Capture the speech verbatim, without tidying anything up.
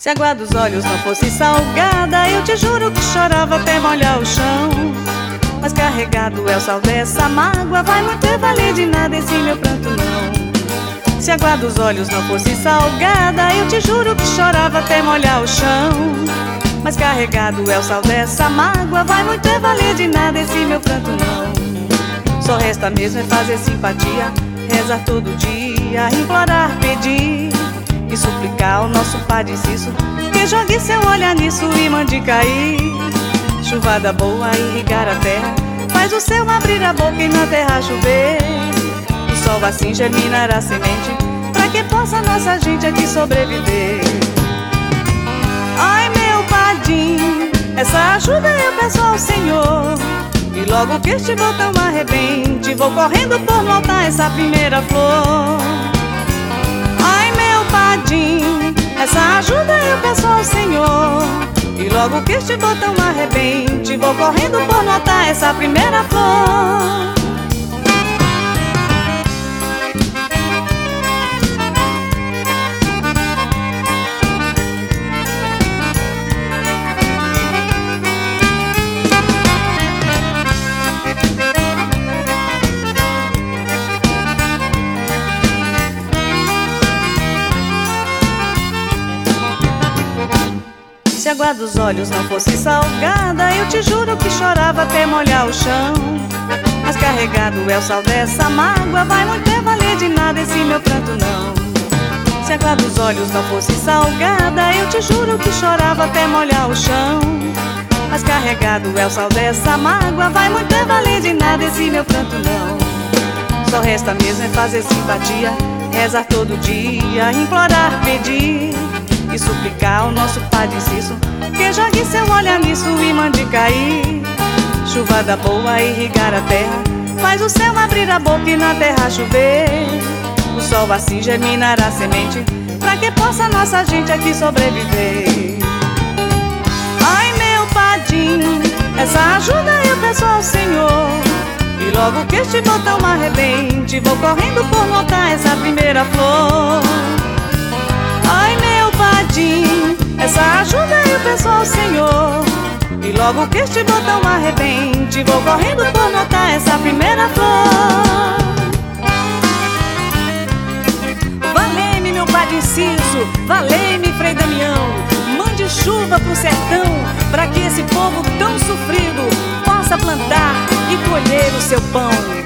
Se a água dos olhos não fosse salgada, eu te juro que chorava até molhar o chão. Mas carregado é o sal dessa mágoa, vai muito valer de nada esse meu pranto não. Se a água dos olhos não fosse salgada, eu te juro que chorava até molhar o chão. Mas carregado é o sal dessa mágoa, vai muito valer de nada esse meu pranto não. Só resta mesmo é fazer simpatia, rezar todo dia, implorar, pedir e suplicar ao nosso Padre Cício que jogue seu olhar nisso e mande cair chuvada boa, irrigar a terra, faz o céu abrir a boca e na terra chover. O sol assim germinará a semente, pra que possa nossa gente aqui sobreviver. Ai meu Padim, essa ajuda eu peço ao Senhor, e logo que este botão arrebente, vou correndo por montar essa primeira flor. Ai meu Padim, essa ajuda eu peço ao Senhor, e logo que este botão arrebente, vou correndo por notar essa primeira flor. Se a água dos olhos não fosse salgada, eu te juro que chorava até molhar o chão. Mas carregado é o sal dessa mágoa, vai muito valer de nada esse meu pranto não. Se a água dos olhos não fosse salgada, eu te juro que chorava até molhar o chão. Mas carregado é o sal dessa mágoa, vai muito valer de nada esse meu pranto não. Só resta mesmo é fazer simpatia, rezar todo dia, implorar, pedir e suplicar ao nosso Padre Cício que jogue seu olhar nisso e mande cair chuvada boa, irrigar a terra, faz o céu abrir a boca e na terra chover. O sol assim germinará a semente, pra que possa nossa gente aqui sobreviver. Ai meu Padim, essa ajuda eu peço ao Senhor, e logo que este botão arrebente, vou correndo por montar essa primeira flor. Ai meu Padim, essa ajuda eu peço ao Senhor, e logo que este botão arrebente, vou correndo por notar essa primeira flor. Valei-me meu Padre Cício, valei-me Frei Damião, mande chuva pro sertão, pra que esse povo tão sofrido possa plantar e colher o seu pão.